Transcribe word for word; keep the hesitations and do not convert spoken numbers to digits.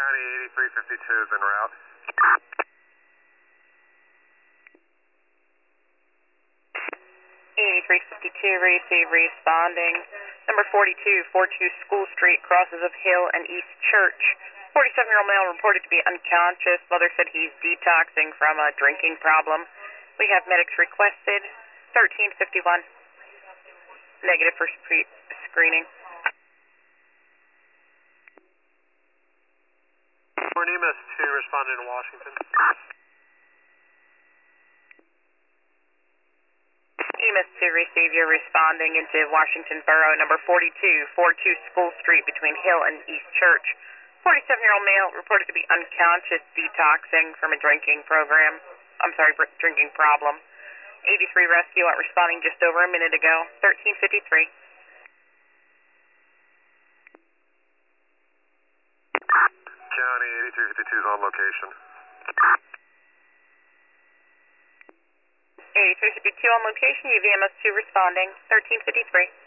County eighty-three fifty-two is en route. eighty-three fifty-two, receive, responding. Number forty-two, forty-two School Street, crosses of Hill and East Church. forty-seven-year-old male reported to be unconscious. Mother said he's detoxing from a drinking problem. We have medics requested. thirteen fifty-one. Negative for spe- screening. We're E M S two responding to Washington. E M S two, receive, you're responding into Washington Borough, number forty-two, forty-two School Street between Hill and East Church. forty-seven-year-old male reported to be unconscious, detoxing from a drinking program. I'm sorry, br- drinking problem. eighty-three rescue out responding just over a minute ago. thirteen fifty-three. County eighty-three fifty-two is on location. eighty-three fifty-two on location, U V M S two responding. thirteen fifty-three.